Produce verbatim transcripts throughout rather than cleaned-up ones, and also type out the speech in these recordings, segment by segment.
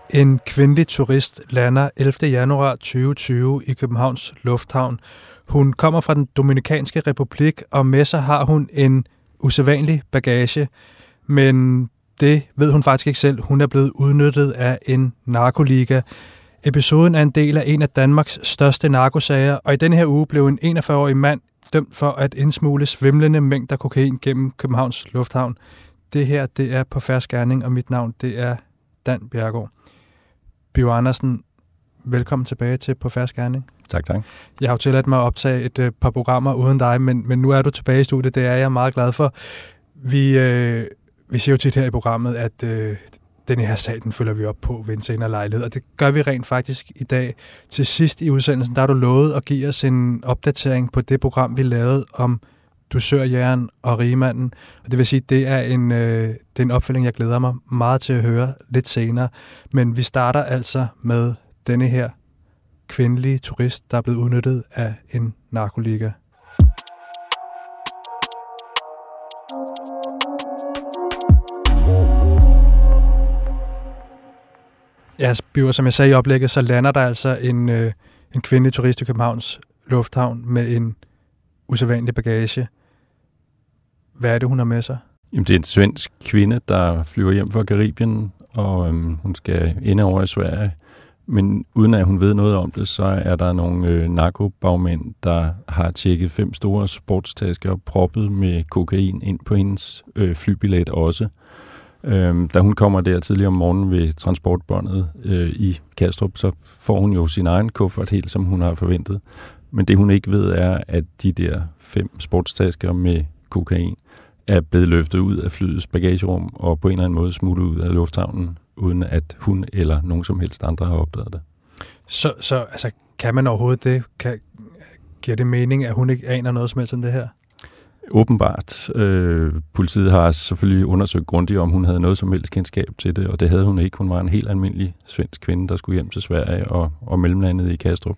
En kvindelig turist lander ellevte januar tyve tyve i Københavns Lufthavn. Hun kommer fra den Dominikanske Republik, og med sig har hun en usædvanlig bagage. Men det ved hun faktisk ikke selv. Hun er blevet udnyttet af en narkoliga. Episoden er en del af en af Danmarks største narkosager, og i denne her uge blev en enogfyrre-årig mand dømt for at indsmugle svimlende mængder kokain gennem Københavns Lufthavn. Det her, det er På Fersk Gerning, og mit navn, det er Dan Bjerregaard. Bio Andersen, velkommen tilbage til På Fersk Gerning. Tak, tak. Jeg har jo tilladt mig at optage et øh, par programmer uden dig, men, men nu er du tilbage i studiet. Det er jeg meget glad for. Vi, øh, vi siger jo tit her i programmet, at øh, denne her sag, den følger vi op på ved en senere lejlighed, og det gør vi rent faktisk i dag. Til sidst i udsendelsen, der har du lovet at give os en opdatering på det program, vi lavede om dusørjægeren og rigemanden. Og det vil sige, det er en, øh, det er en opfølging, jeg glæder mig meget til at høre lidt senere. Men vi starter altså med denne her kvindelige turist, der er blevet udnyttet af en narkoliga. Ja, Biver, som jeg sagde i oplægget, så lander der altså en, øh, en kvindelig turist i Københavns Lufthavn med en usædvanlig bagage. Hvad er det, hun har med sig? Jamen, det er en svensk kvinde, der flyver hjem fra Karibien, og øhm, hun skal ind over i Sverige. Men uden at hun ved noget om det, så er der nogle øh, narkobagmænd, der har tjekket fem store sportstasker proppet med kokain ind på hendes øh, flybillet også. Øhm, da hun kommer der tidligere om morgenen ved transportbåndet øh, i Kastrup, så får hun jo sin egen kuffert helt, som hun har forventet. Men det hun ikke ved er, at de der fem sportstasker med kokain er blevet løftet ud af flyets bagagerum og på en eller anden måde smuttet ud af lufthavnen, uden at hun eller nogen som helst andre har opdaget det. Så, så altså, kan man overhovedet det? Kan, giver det mening, at hun ikke aner noget som helst om det her? Åbenbart. Øh, politiet har selvfølgelig undersøgt grundigt, om hun havde noget som helst kendskab til det, og det havde hun ikke. Hun var en helt almindelig svensk kvinde, der skulle hjem til Sverige og, og mellemlandet i Kastrup.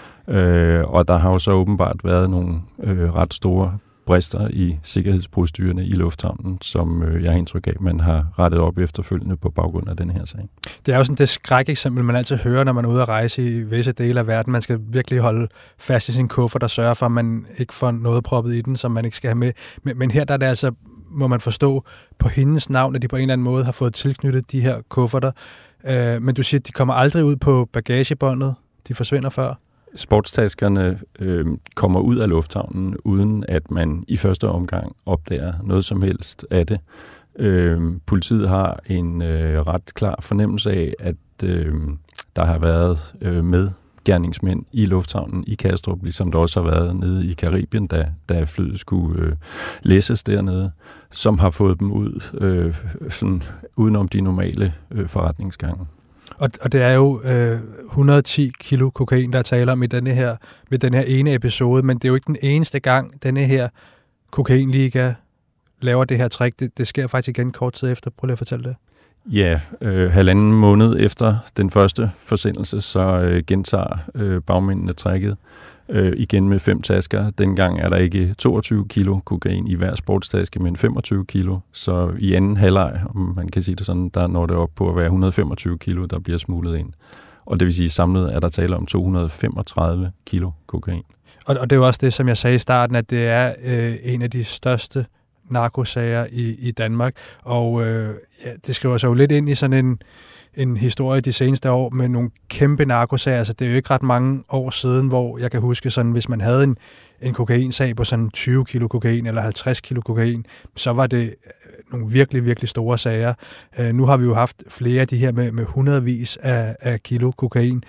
Øh, og der har jo så åbenbart været nogle øh, ret store brister i sikkerhedsprocedurerne i lufthavnen, som øh, jeg har indtryk af, man har rettet op efterfølgende på baggrund af den her sag. Det er jo sådan det skrækeksempel, man altid hører, når man er ude at rejse i visse dele af verden. Man skal virkelig holde fast i sin kuffert og sørge for, at man ikke får noget proppet i den, som man ikke skal have med. Men, men her der er det altså, må man forstå, på hendes navn, at de på en eller anden måde har fået tilknyttet de her kufferter. Øh, men du siger, at de kommer aldrig ud på bagagebåndet. De forsvinder før. Sportstaskerne øh, kommer ud af lufthavnen, uden at man i første omgang opdager noget som helst af det. Øh, politiet har en øh, ret klar fornemmelse af, at øh, der har været øh, medgerningsmænd i lufthavnen i Kastrup, ligesom der også har været nede i Karibien, da, da flyet skulle øh, læsses dernede, som har fået dem ud øh, sådan, udenom de normale øh, forretningsgange. Og, og det er jo øh, et hundrede og ti kilo kokain, der er tale om i denne her, ved den her ene episode, men det er jo ikke den eneste gang, denne her kokainliga laver det her trick. Det, det sker faktisk igen kort tid efter. Prøv lige at fortælle det. Ja, øh, halvanden måned efter den første forsendelse, så øh, gentager øh, bagmændene tricket. Øh, igen med fem tasker. Dengang er der ikke toogtyve kilo kokain i hver sportstaske, men femogtyve kilo. Så i anden halvleg, om man kan sige det sådan, der når det op på at være et hundrede og femogtyve kilo, der bliver smuglet ind. Og det vil sige, samlet er der tale om to hundrede og femogtredive kilo kokain. Og, og det er jo også det, som jeg sagde i starten, at det er øh, en af de største narkosager i, i Danmark. Og øh, ja, det skriver sig jo lidt ind i sådan en en historie de seneste år med nogle kæmpe narkosager. Altså, det er jo ikke ret mange år siden, hvor jeg kan huske, sådan, hvis man havde en, en kokainsag på sådan tyve kilo kokain eller halvtreds kilo kokain, så var det nogle virkelig, virkelig store sager. Uh, nu har vi jo haft flere af de her med, med hundredvis af, af kilo kokain.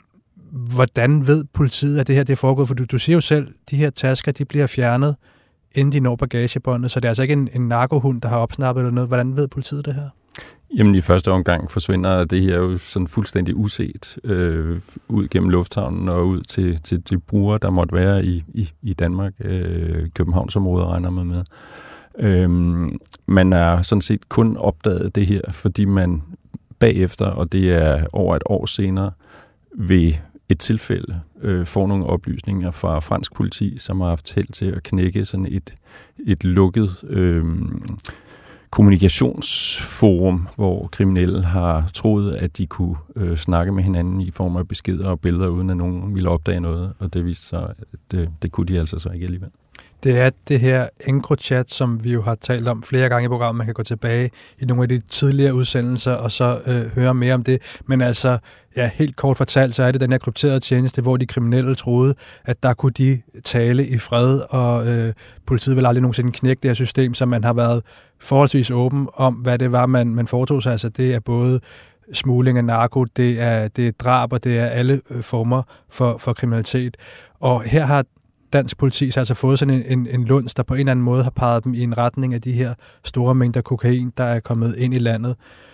Hvordan ved politiet, at det her det er foregået? For du, du siger jo selv, de her tasker, de bliver fjernet, inden de når bagagebåndet, så det er altså ikke en, en narkohund, der har opsnappet eller noget. Hvordan ved politiet det her? Jamen i første omgang forsvinder det her jo sådan fuldstændig uset øh, ud gennem lufthavnen og ud til, til de brugere, der måtte være i, i, i Danmark. Øh, Københavnsområdet regner man med. Øh, man er sådan set kun opdaget det her, fordi man bagefter, og det er over et år senere, ved et tilfælde øh, får nogle oplysninger fra fransk politi, som har haft held til at knække sådan et, et lukket øh, kommunikationsforum, hvor kriminelle har troet, at de kunne øh, snakke med hinanden i form af beskeder og billeder, uden at nogen ville opdage noget, og det viste sig, at det, det kunne de altså så ikke alligevel. Det er det her EncroChat, som vi jo har talt om flere gange i programmet. Man kan gå tilbage i nogle af de tidligere udsendelser og så øh, høre mere om det. Men altså, ja, helt kort fortalt, så er det den her krypterede tjeneste, hvor de kriminelle troede, at der kunne de tale i fred, og øh, politiet vil aldrig nogensinde knække det her system, så man har været forholdsvis åben om, hvad det var, man, man foretog sig. Altså, det er både smugling af narko, det er, det er drab, og det er alle former for, for kriminalitet. Og her har dansk politi så altså fået sådan en, en, en lunds, der på en eller anden måde har peget dem i en retning af de her store mængder kokain, der er kommet ind i landet.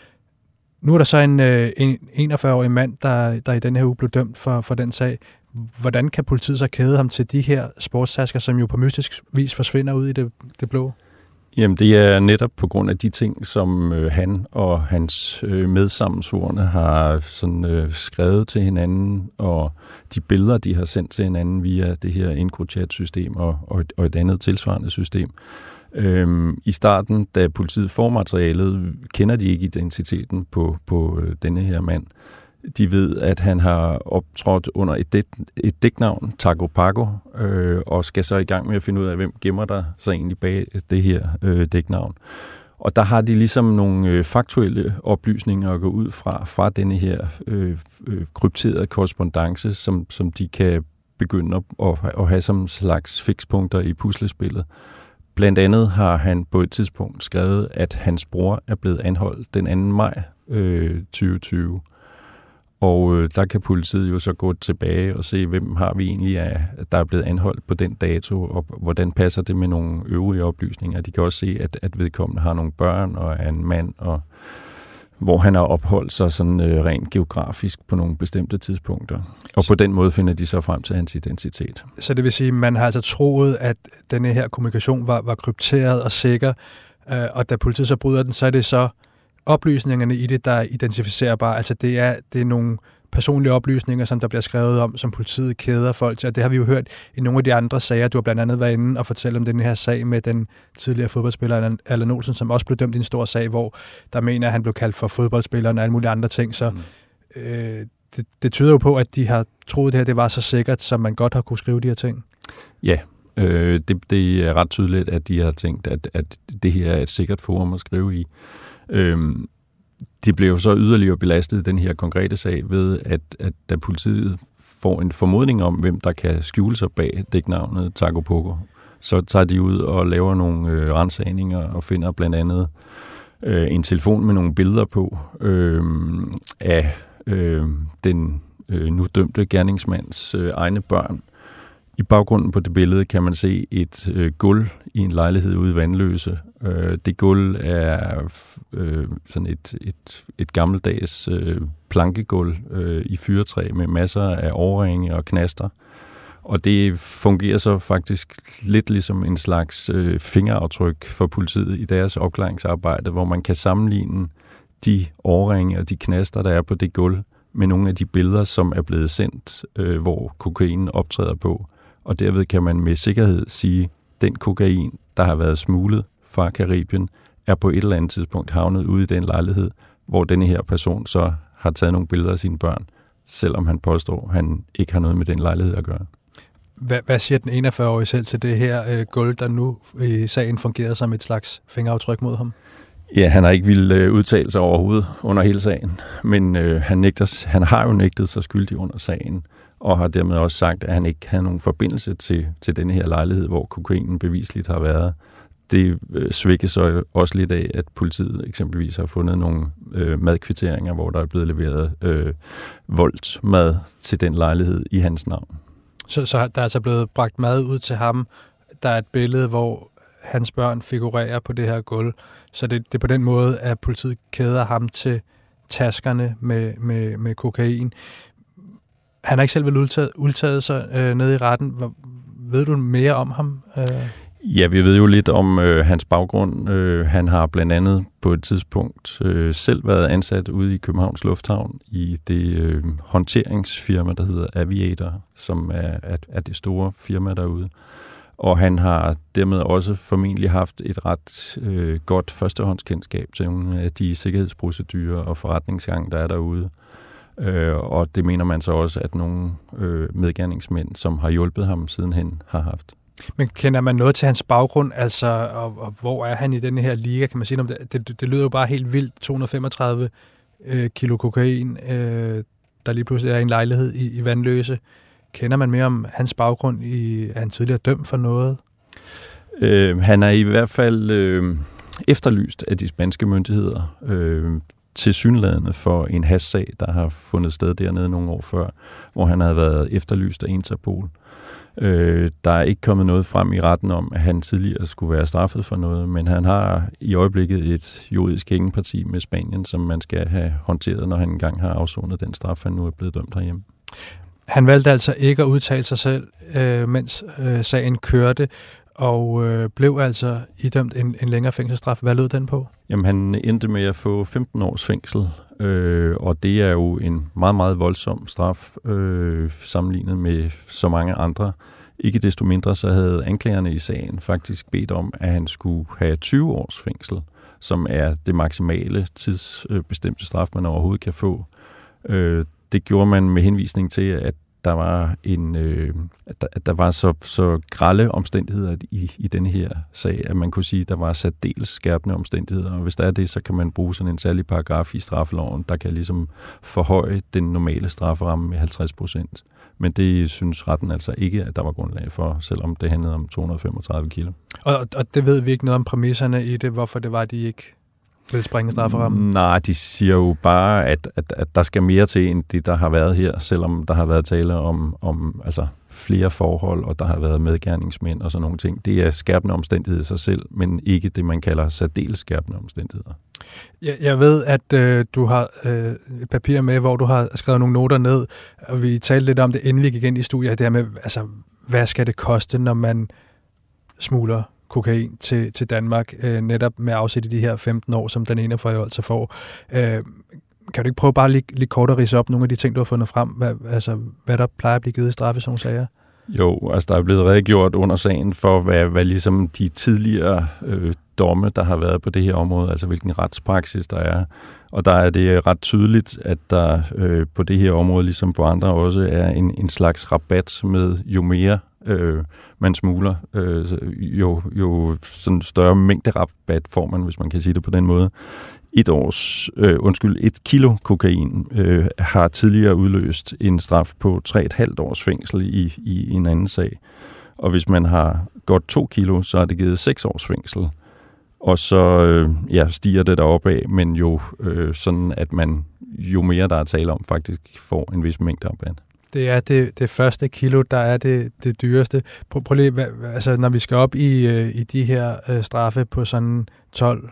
Nu er der så en, en enogfyrre-årig mand, der, der i den her uge blev dømt for, for den sag. Hvordan kan politiet så kæde ham til de her sportstasker, som jo på mystisk vis forsvinder ud i det, det blå? Jamen, det er netop på grund af de ting, som øh, han og hans øh, medsammensvorne har sådan, øh, skrevet til hinanden, og de billeder, de har sendt til hinanden via det her EncroChat-system og, og, et, og et andet tilsvarende system. Øhm, I starten, da politiet får materialet, kender de ikke identiteten på, på øh, denne her mand. De ved, at han har optrådt under et, dæk, et dæknavn, Taco Paco, øh, og skal så i gang med at finde ud af, hvem gemmer der så egentlig bag det her øh, dæknavn. Og der har de ligesom nogle øh, faktuelle oplysninger at gå ud fra, fra denne her øh, øh, krypterede korrespondance, som, som de kan begynde at, at, at have som slags fikspunkter i puslespillet. Blandt andet har han på et tidspunkt skrevet, at hans bror er blevet anholdt den anden maj øh, tyve tyve. Og øh, der kan politiet jo så gå tilbage og se, hvem har vi egentlig af, der er blevet anholdt på den dato, og hvordan passer det med nogle øvrige oplysninger. De kan også se, at, at vedkommende har nogle børn og er en mand, og hvor han har opholdt sig sådan øh, rent geografisk på nogle bestemte tidspunkter. Og på den måde finder de så frem til hans identitet. Så det vil sige, at man har altså troet, at denne her kommunikation var, var krypteret og sikker, øh, og da politiet så bryder den, så er det så oplysningerne i det, der er identificerbare. Altså det er, det er nogle personlige oplysninger, som der bliver skrevet om, som politiet kæder folk til. Og det har vi jo hørt i nogle af de andre sager. Du har blandt andet været inde og fortælle om den her sag med den tidligere fodboldspiller Allan Olsen, som også blev dømt i en stor sag, hvor der mener, at han blev kaldt for fodboldspilleren og alle mulige andre ting. Så mm. øh, det, det tyder jo på, at de har troet, at det her det var så sikkert, som man godt har kunne skrive de her ting. Ja, øh, det, det er ret tydeligt, at de har tænkt, at, at det her er et sikkert forum at skrive i. Øhm, de blev jo så yderligere belastet i den her konkrete sag ved, at, at da politiet får en formodning om, hvem der kan skjule sig bag dæknavnet Taco Paco, så tager de ud og laver nogle øh, ransagninger og finder blandt andet øh, en telefon med nogle billeder på øh, af øh, den øh, nu dømte gerningsmands øh, egne børn. I baggrunden på det billede kan man se et øh, gulv i en lejlighed ude i Vandløse. Øh, det gulv er øh, sådan et, et, et gammeldags øh, plankegulv øh, i fyrretræ med masser af årringe og knaster. Og det fungerer så faktisk lidt ligesom en slags øh, fingeraftryk for politiet i deres opklaringsarbejde, hvor man kan sammenligne de årringe og de knaster, der er på det gulv, med nogle af de billeder, som er blevet sendt, øh, hvor kokainen optræder på. Og derved kan man med sikkerhed sige, at den kokain, der har været smuglet fra Karibien, er på et eller andet tidspunkt havnet ude i den lejlighed, hvor denne her person så har taget nogle billeder af sine børn, selvom han påstår, at han ikke har noget med den lejlighed at gøre. Hvad, hvad siger den enogfyrre-årige selv til det her øh, gulv, der nu i sagen fungerede som et slags fingeraftryk mod ham? Ja, han har ikke ville øh, udtale sig overhovedet under hele sagen, men øh, han, nægter, han har jo nægtet sig skyldig under sagen, og har dermed også sagt, at han ikke havde nogen forbindelse til, til denne her lejlighed, hvor kokainen bevisligt har været. Det øh, svækkes så også lidt af, at politiet eksempelvis har fundet nogle øh, madkvitteringer, hvor der er blevet leveret øh, voldsmad til den lejlighed i hans navn. Så, så der er altså blevet bragt mad ud til ham. Der er et billede, hvor hans børn figurerer på det her gulv. Så det, det er på den måde, at politiet kæder ham til taskerne med, med, med kokain. Han har ikke selv vel udtaget, udtaget sig øh, nede i retten. Ved du mere om ham? Øh? Ja, vi ved jo lidt om øh, hans baggrund. Øh, han har blandt andet på et tidspunkt øh, selv været ansat ude i Københavns Lufthavn i det øh, håndteringsfirma, der hedder Aviator, som er, er, er det store firma derude. Og han har dermed også formentlig haft et ret øh, godt førstehåndskendskab til nogle af de sikkerhedsprocedurer og forretningsgang, der er derude. Øh, og det mener man så også, at nogle øh, medgerningsmænd, som har hjulpet ham sidenhen, har haft. Men kender man noget til hans baggrund, altså, og, og hvor er han i den her liga? Kan man sige om det? Det, det lyder jo bare helt vildt, to hundrede femogtredive øh, kilo kokain, øh, der lige pludselig er i en lejlighed i, i Vanløse. Kender man mere om hans baggrund? I, er han tidligere dømt for noget? Øh, han er i hvert fald øh, efterlyst af de spanske myndigheder, øh, tilsyneladende for en hashsag, der har fundet sted dernede nogle år før, hvor han havde været efterlyst af Interpol. Øh, der er ikke kommet noget frem i retten om, at han tidligere skulle være straffet for noget, men han har i øjeblikket et juridisk hængeparti med Spanien, som man skal have håndteret, når han engang har afsonet den straf, han nu er blevet dømt herhjemme. Han valgte altså ikke at udtale sig selv, øh, mens øh, sagen kørte, og øh, blev altså idømt en, en længere fængselsstraf. Hvad lød den på? Jamen, han endte med at få femten års fængsel, øh, og det er jo en meget, meget voldsom straf øh, sammenlignet med så mange andre. Ikke desto mindre så havde anklagerne i sagen faktisk bedt om, at han skulle have tyve års fængsel, som er det maksimale tidsbestemte straf, man overhovedet kan få. Øh, det gjorde man med henvisning til, at der var en, øh, at der, at der var så, så grelle omstændigheder i, i denne her sag, at man kunne sige, at der var særdeles skærpende omstændigheder, og hvis der er det, så kan man bruge sådan en særlig paragraf i straffeloven, der kan ligesom forhøje den normale strafferamme med halvtreds procent. Men det synes retten altså ikke, at der var grundlag for, selvom det handlede om to hundrede femogtredive kilo. Og, og det ved vi ikke noget om præmisserne i det, hvorfor det var, de ikke vil springe strafferammen? Nej, de siger jo bare, at, at, at der skal mere til, end det, der har været her, selvom der har været tale om, om altså, flere forhold, og der har været medgerningsmænd og sådan nogle ting. Det er skærpende omstændigheder i sig selv, men ikke det, man kalder særdeles skærpende omstændigheder. Jeg, jeg ved, at øh, du har øh, et papir med, hvor du har skrevet nogle noter ned, og vi talte lidt om det, inden vi gik ind i studiet, det her med, altså, hvad skal det koste, når man smugler kokain til, til Danmark, øh, netop med afsæt i de her femten år, som den ene for altså får. Øh, kan du ikke prøve bare lige, lige kort at ridse op nogle af de ting, du har fundet frem, hvad, altså, hvad der plejer at blive givet i straffe, sådan sager? Jo, altså der er blevet redegjort under sagen for, hvad, hvad ligesom de tidligere øh, domme, der har været på det her område, altså hvilken retspraksis der er. Og der er det ret tydeligt, at der øh, på det her område, ligesom på andre også, er en, en slags rabat med jo mere øh, man smugler, øh, jo, jo sådan større mængderabat får man, hvis man kan sige det på den måde. Et års, øh, undskyld, et kilo kokain øh, har tidligere udløst en straf på tre et halvt års fængsel i, i en anden sag. Og hvis man har godt to kilo, så er det givet seks års fængsel. Og så øh, ja, stiger det deroppe af, men jo øh, sådan, at man jo mere der er tale om, faktisk får en vis mængde rabat. Det er det, det første kilo, der er det, det dyreste. Prøv, prøv lige, altså, når vi skal op i, øh, i de her øh, straffe på sådan tolv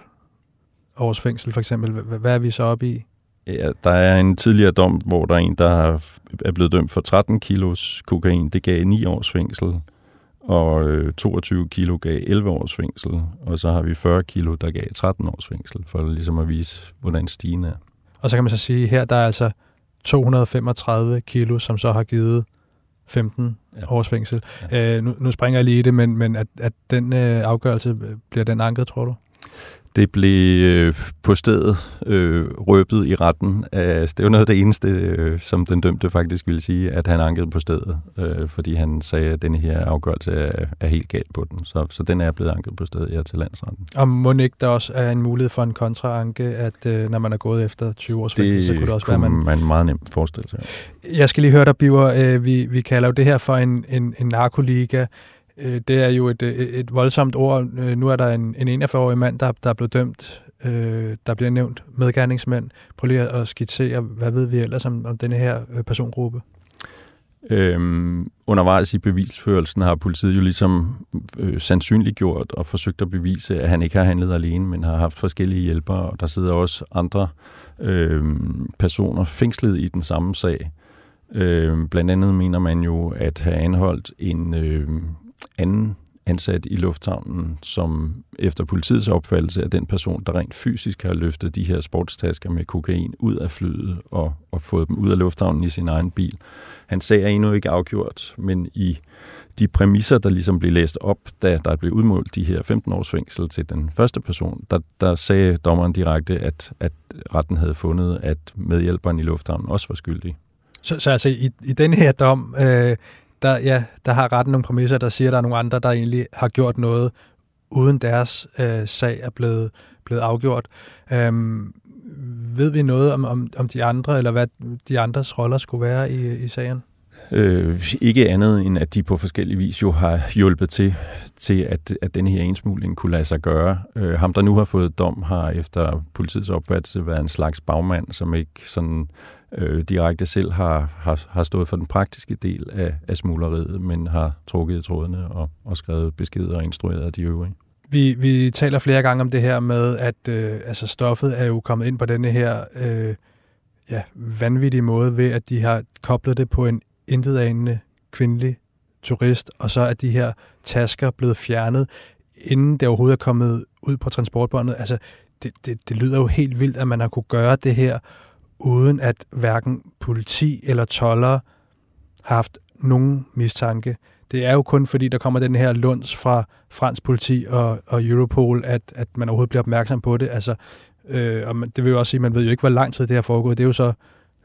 års fængsel for eksempel, hvad, hvad er vi så op i? Ja, der er en tidligere dom, hvor der er en, der er blevet dømt for tretten kilos kokain. Det gav ni års fængsel, og øh, toogtyve kilo gav elleve års fængsel. Og så har vi fyrre kilo, der gav tretten års fængsel, for ligesom at vise, hvordan stigen er. Og så kan man så sige, her der er altså to hundrede femogtredive kilo, som så har givet femten ja. Års fængsel. Ja. Øh, nu, nu springer jeg lige i det, men, men at, at den øh, afgørelse, bliver den anket, tror du? Det blev øh, på stedet øh, røbet i retten. Altså, det var noget af det eneste, øh, som den dømte faktisk ville sige, at han ankede på stedet, øh, fordi han sagde, at denne her afgørelse er, er helt galt på den. Så, så den er blevet anket på stedet her til landsretten. Og må ikke der også er en mulighed for en kontraanke, at øh, når man er gået efter tyve års fængsel, så kunne det også være, man... Det kunne man meget nemt forestille sig. Jeg skal lige høre dig, Biver. Øh, vi, vi kalder jo det her for en, en, en narkoliga. Det er jo et, et, et voldsomt ord. Nu er der en, en enogfyrre-årig mand, der, der er blevet dømt. Øh, der bliver nævnt medgerningsmænd. Prøv lige at skitsere, hvad ved vi ellers om, om denne her persongruppe? Øhm, undervejs i bevisførelsen har politiet jo ligesom øh, sandsynliggjort og forsøgt at bevise, at han ikke har handlet alene, men har haft forskellige hjælpere, og der sidder også andre øh, personer fængslet i den samme sag. Øh, blandt andet mener man jo at have anholdt en øh, anden ansat i lufthavnen, som efter politiets opfattelse er den person, der rent fysisk har løftet de her sportstasker med kokain ud af flyet og, og fået dem ud af lufthavnen i sin egen bil. Hans sag er endnu ikke afgjort, men i de præmisser, der ligesom blev læst op, da der blev udmålt de her femten års fængsel til den første person, der, der sagde dommeren direkte, at, at retten havde fundet, at medhjælperen i lufthavnen også var skyldig. Så, så altså i, i den her dom, øh, der, ja, der har retten nogle præmisser, der siger, at der er nogle andre, der egentlig har gjort noget, uden deres øh, sag er blevet, blevet afgjort. Øhm, ved vi noget om, om, om de andre, eller hvad de andres roller skulle være i, i sagen? Øh, ikke andet end, at de på forskellige vis jo har hjulpet til, til at, at denne her indsmugling kunne lade sig gøre. Øh, ham, der nu har fået dom, har efter politiets opfattelse været en slags bagmand, som ikke sådan øh, direkte selv har, har, har stået for den praktiske del af, af smugleriet, men har trukket i trådene og, og skrevet beskeder og instrueret de øvrige. Vi, vi taler flere gange om det her med, at øh, altså stoffet er jo kommet ind på denne her øh, ja, vanvittige måde ved, at de har koblet det på en intetanende kvindelig turist, og så er de her tasker blevet fjernet, inden det overhovedet er kommet ud på transportbåndet. Altså, det, det, det lyder jo helt vildt, at man har kunne gøre det her, uden at hverken politi eller toldere har haft nogen mistanke. Det er jo kun fordi, der kommer den her luns fra fransk politi og, og Europol, at, at man overhovedet bliver opmærksom på det. Altså, øh, og man, det vil jo også sige, at man ved jo ikke, hvor lang tid det har foregået. Det er jo så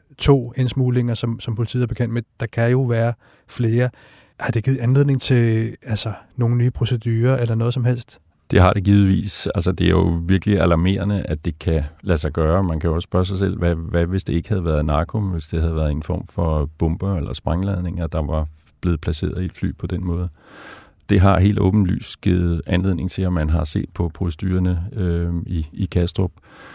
to indsmuglinger, som, som politiet er bekendt med. Der kan jo være flere. Har det givet anledning til altså, nogle nye procedurer eller noget som helst? Det har det givetvis. Altså, det er jo virkelig alarmerende, at det kan lade sig gøre. Man kan jo også spørge sig selv, hvad, hvad hvis det ikke havde været narko, hvis det havde været en form for bomber eller sprængladninger, der var blevet placeret i et fly på den måde. Det har helt åbenlyst givet anledning til, at man har set på procedurerne øh, i, i Kastrup.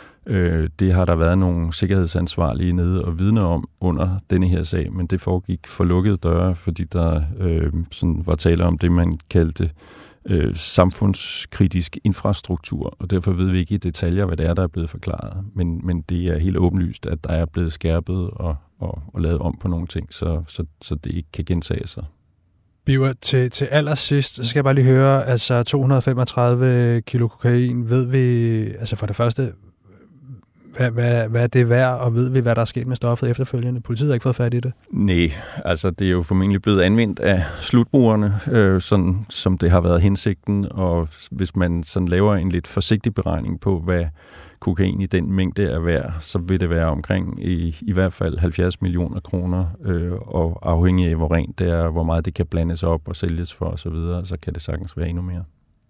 Øh, det har der været nogle sikkerhedsansvarlige nede og vidne om under denne her sag, men det foregik for lukkede døre, fordi der øh, sådan var tale om det, man kaldte øh, samfundskritisk infrastruktur, og derfor ved vi ikke i detaljer, hvad det er, der er blevet forklaret. Men, men det er helt åbenlyst, at der er blevet skærpet og, og, og lavet om på nogle ting, så, så, så det ikke kan gentage sig. Biver, til, til allersidst, så skal jeg bare lige høre, altså to hundrede og femogtredive kilo kokain, ved vi, altså for det første, hvad, hvad, hvad er det værd, og ved vi, hvad der er sket med stoffet efterfølgende? Politiet har ikke fået fat i det? Nej, altså det er jo formentlig blevet anvendt af slutbrugerne, øh, sådan som det har været hensigten, og hvis man sådan laver en lidt forsigtig beregning på, hvad kokain i den mængde er værd, så vil det være omkring i, i hvert fald halvfjerds millioner kroner, øh, og afhængig af, hvor rent det er, hvor meget det kan blandes op og sælges for osv., så, så kan det sagtens være endnu mere.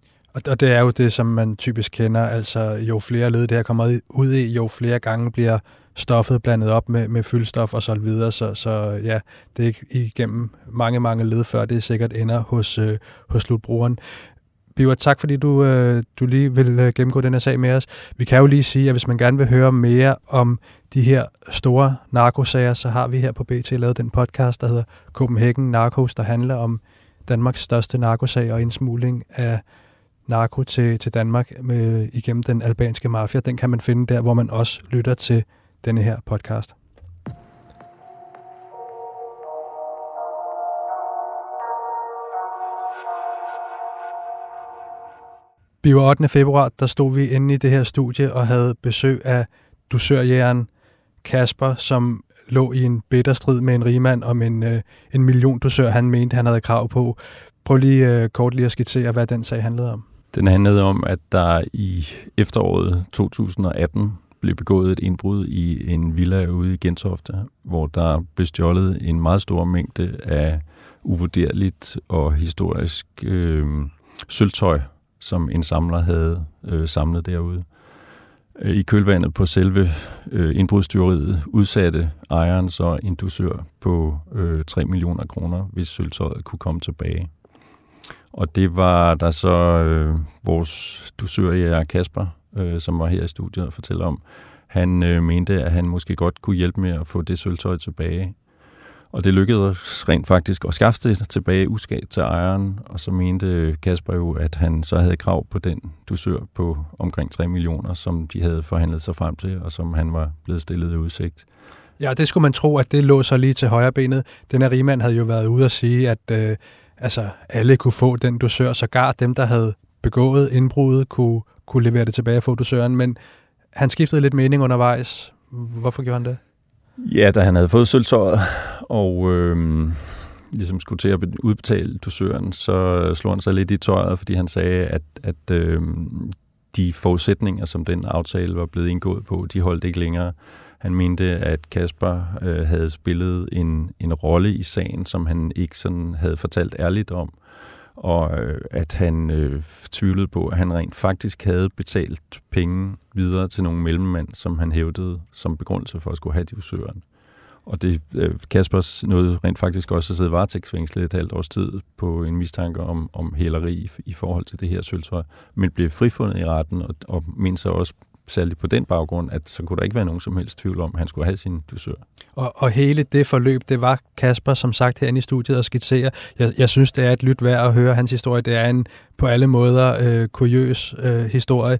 Og det er jo det, som man typisk kender, altså jo flere led det her kommer ud i, jo flere gange bliver stoffet blandet op med, med fyldstof og så videre, så, så ja, det er ikke igennem mange, mange led, før det sikkert ender hos, øh, hos slutbrugeren. Biver, tak fordi du, øh, du lige vil øh, gennemgå den her sag med os. Vi kan jo lige sige, at hvis man gerne vil høre mere om de her store narkosager, så har vi her på B T lavet den podcast, der hedder Copenhagen Narcos, der handler om Danmarks største narkosag og indsmugling af narko til, til Danmark med, igennem den albanske mafia. Den kan man finde der, hvor man også lytter til denne her podcast. Vi var ottende februar, der stod vi inde i det her studie og havde besøg af dusørjægeren Kasper, som lå i en bitter strid med en rigmand om en, øh, en million dusør, han mente, han havde krav på. Prøv lige øh, kort lige at skitsere, hvad den sag handlede om. Den handlede om, at der i efteråret to tusind og atten blev begået et indbrud i en villa ude i Gentofte, hvor der blev stjålet en meget stor mængde af uvurderligt og historisk øh, sølvtøj, som en samler havde øh, samlet derude. I kølvandet på selve øh, indbrudstyveriet udsatte ejeren så en dusør på øh, tre millioner kroner, hvis sølvtøjet kunne komme tilbage. Og det var der så øh, vores dusørjæger Kasper, øh, som var her i studiet og fortæller om. Han øh, mente, at han måske godt kunne hjælpe med at få det sølvtøj tilbage. Og det lykkedes rent faktisk at skaffe det tilbage uskadt til ejeren, og så mente Kasper jo, at han så havde krav på den dusør på omkring tre millioner, som de havde forhandlet sig frem til, og som han var blevet stillet i udsigt. Ja, det skulle man tro, at det lå så lige til højre benet. Den her rigmand havde jo været ude at sige, at øh, altså, alle kunne få den dusør, sågar dem, der havde begået indbruddet, kunne, kunne levere det tilbage og få dusøren, men han skiftede lidt mening undervejs. Hvorfor gjorde han det? Ja, da han havde fået sølvtøjet, og øh, ligesom skulle til at udbetale dusøren, så slog han sig lidt i tøjet, fordi han sagde, at, at øh, de forudsætninger, som den aftale var blevet indgået på, de holdt ikke længere. Han mente, at Kasper øh, havde spillet en, en rolle i sagen, som han ikke sådan havde fortalt ærligt om, og øh, at han øh, tvivlede på, at han rent faktisk havde betalt penge videre til nogle mellemmænd, som han hævdede som begrundelse for at skulle have dusøren. Og det øh, Kaspers nåede rent faktisk også at sidde varetægtsfængslet et halvt års tid på en mistanke om, om hæleri i, i forhold til det her sølvtøj, men blev frifundet i retten, og, og mente så også særligt på den baggrund, at så kunne der ikke være nogen som helst tvivl om, at han skulle have sin dusør. Og, og hele det forløb, det var Kasper, som sagt, herinde i studiet og skitserer. Jeg, jeg synes, det er et lyt værd at høre hans historie. Det er en på alle måder øh, kuriøs øh, historie.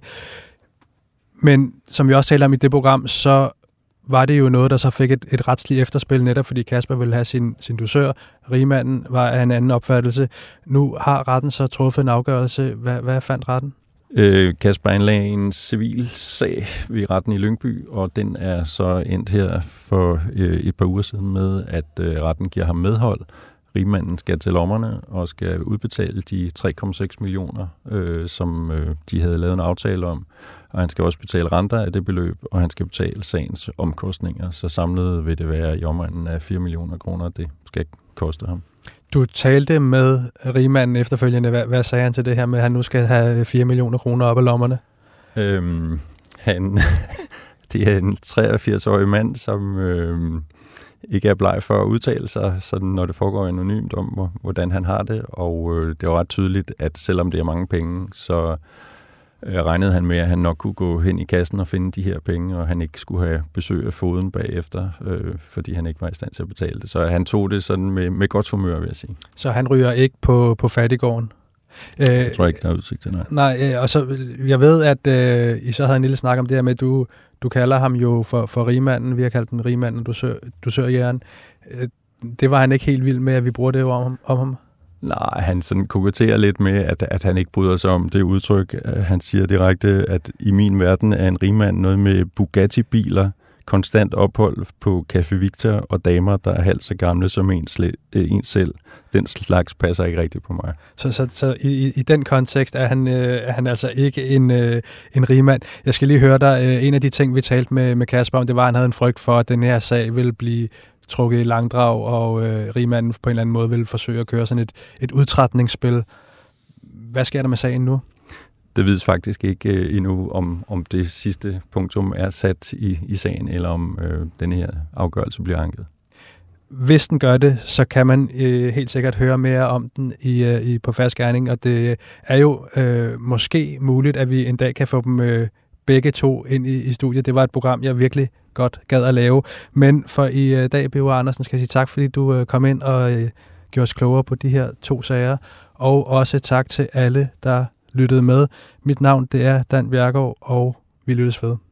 Men som vi også taler om i det program, så var det jo noget, der så fik et, et retsligt efterspil, netop fordi Kasper ville have sin, sin dusør. Rigmanden var af en anden opfattelse. Nu har retten så truffet en afgørelse. Hvad, hvad fandt retten? Øh, Kasper anlagde en civil sag ved retten i Lyngby, og den er så endt her for øh, et par uger siden med, at øh, retten giver ham medhold. Rigmanden skal til lommerne og skal udbetale de tre komma seks millioner, øh, som øh, de havde lavet en aftale om. Og han skal også betale renter af det beløb, og han skal betale sagens omkostninger. Så samlet vil det være i omegnen af fire millioner kroner, det skal koste ham. Du talte med rigmanden efterfølgende. Hvad, hvad sagde han til det her med, at han nu skal have fire millioner kroner op af lommerne? Øhm, han, det er en treogfirs-årig mand, som øh, ikke er bleg for at udtale sig, sådan når det foregår anonymt om, hvordan han har det. Og øh, det er ret tydeligt, at selvom det er mange penge, så øh, regnede han med, at han nok kunne gå hen i kassen og finde de her penge, og han ikke skulle have besøg af foden bagefter, øh, fordi han ikke var i stand til at betale det. Så han tog det sådan med, med godt humør, vil jeg sige. Så han ryger ikke på, på fattiggården? Det tror jeg ikke, der er udsigt til, nej. Nej, og så, jeg ved, at øh, I så havde en lille snak om det her med, at du, du kalder ham jo for, for rigmanden. Vi har kaldt den rigmanden, du sør, du sørjæren. Det var han ikke helt vild med, at vi bruger det om, om ham? Nej, han sådan koketterer lidt med, at, at han ikke bryder sig om det udtryk. Han siger direkte, at i min verden er en rigmand noget med Bugatti-biler, konstant ophold på Café Victor og damer, der er halvt så gamle som en, sl- en selv. Den slags passer ikke rigtigt på mig. Så, så, så i, i den kontekst er han, øh, er han altså ikke en, øh, en rigmand. Jeg skal lige høre dig. Øh, en af de ting, vi talte med, med Kasper om, det var, at han havde en frygt for, at den her sag ville blive trukket i langdrag, og øh, rigmanden på en eller anden måde ville forsøge at køre sådan et, et udtrætningsspil. Hvad sker der med sagen nu? Det vides faktisk ikke øh, endnu, om, om det sidste punktum er sat i, i sagen, eller om øh, den her afgørelse bliver anket. Hvis den gør det, så kan man øh, helt sikkert høre mere om den i, øh, i på Fersk Gerning, og det er jo øh, måske muligt, at vi en dag kan få dem øh, begge to ind i, i studiet. Det var et program, jeg virkelig godt gad at lave. Men for i øh, dag, B O Andersen, skal jeg sige tak, fordi du øh, kom ind og øh, gjorde os klogere på de her to sager. Og også tak til alle, der lyttede med. Mit navn, det er Dan Bjergaard, og vi lyttes ved.